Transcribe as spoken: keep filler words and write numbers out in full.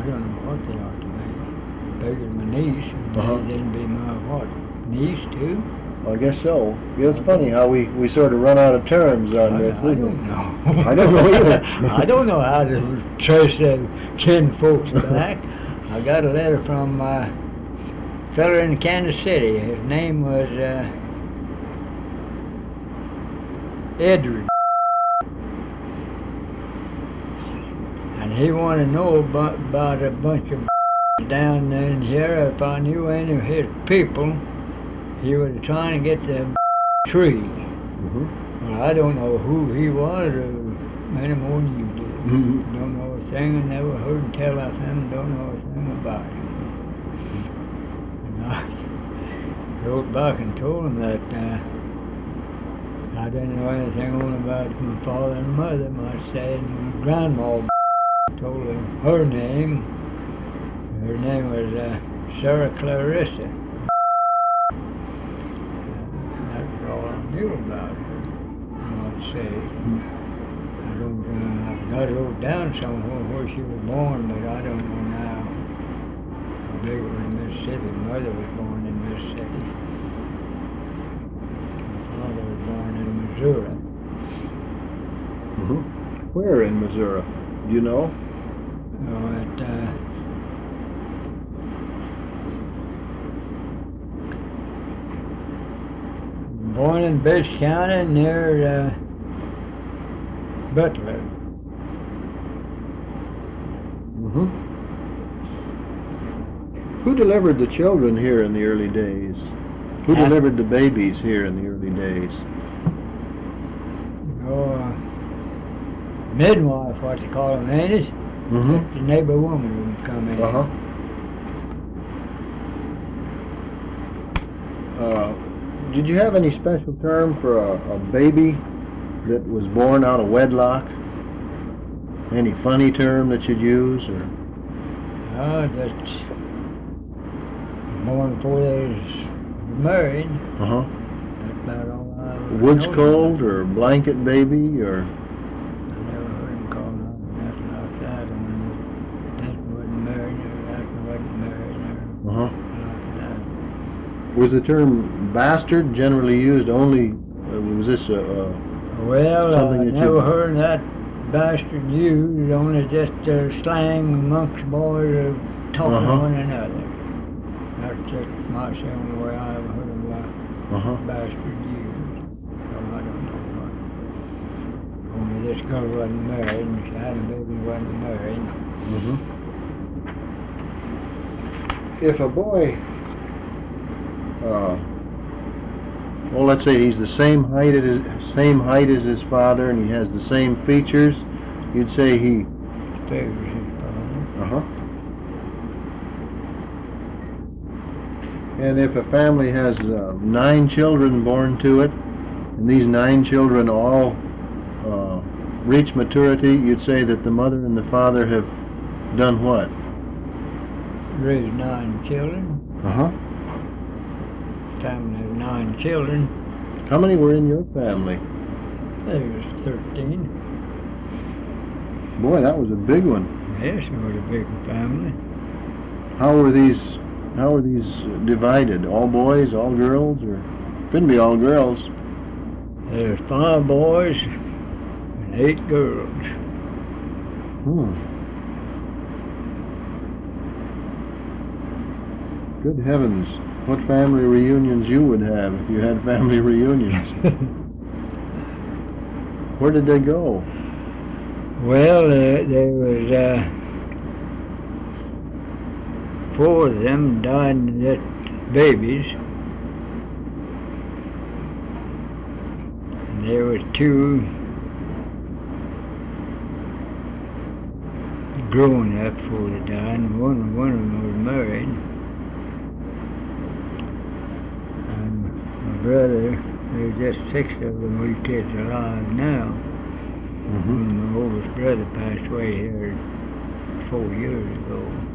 don't know what they ought to be. Bigger than my niece, and Uh-huh. then be my what? Niece too? I guess so. Yeah, it's funny how we, we sort of run out of terms on I, this, I isn't don't it? know. I don't know either. I don't know how to trace the kin folks back. I got a letter from a fella in Kansas City. His name was uh, Edward. And he wanted to know about, about a bunch of down in here. If I knew any of his people, he was trying to get the tree. Mm-hmm. Well, I don't know who he was or any more than you do. Mm-hmm. Don't know a thing, and never heard tell of him, don't know a thing about him. And I wrote back and told him that uh, I didn't know anything on about my father and mother, I said, and my grandma told him her name. Her name was uh, Sarah Clarissa. That's all I knew about her, I'd say. I don't know, I've got it wrote down somewhere where she was born, but I don't know now. I believe it was in Mississippi. My mother was born in Mississippi. My father was born in Missouri. Mm-hmm. Where in Missouri? Do you know? Oh, at, uh, born in Bish County near uh, Butler. Mm-hmm. Who delivered the children here in the early days? Who Huh? delivered the babies here in the early days? Oh, uh, midwife, what you call them, ain't it? Mm-hmm. The neighbor woman would come in. Uh-huh. Uh, did you have any special term for a, a baby that was born out of wedlock? Any funny term that you'd use, or? Oh, just born before they was married. Uh-huh. That's about all I ever Woods know. cold, or blanket baby, or? I never heard him call nothing like that. And that wasn't married, or that wasn't married, or Uh-huh. like that. Was the term bastard generally used only, uh, was this a, a Well, Something I that never you- heard that bastard used, only just uh, slang amongst boys of talking Uh-huh. to one another. That's just my the only way I ever heard of a uh-huh. bastard used. So I don't know what. Only this girl wasn't married, and she had a baby wasn't married. Mm-hmm. If a boy, uh, well, let's say he's the same height as his, same height as his father, and he has the same features, you'd say he. Figures his father. Uh huh. And if a family has uh, nine children born to it, and these nine children all uh, reach maturity, you'd say that the mother and the father have done what? Raised nine children. Uh huh. Family of nine children. How many were in your family? There was thirteen. Boy, that was a big one. Yes, we were a big family. How were these? How were these divided? All boys, all girls, or couldn't be all girls? There's five boys and eight girls. Hmm. Good heavens! What family reunions you would have if you had family reunions? Where did they go? Well, uh, there was uh, four of them died just babies. And there was two growing up before they died, and one, one of them was married. And my brother, there's just six of them we kids alive now. Mm-hmm. My oldest brother passed away here four years ago.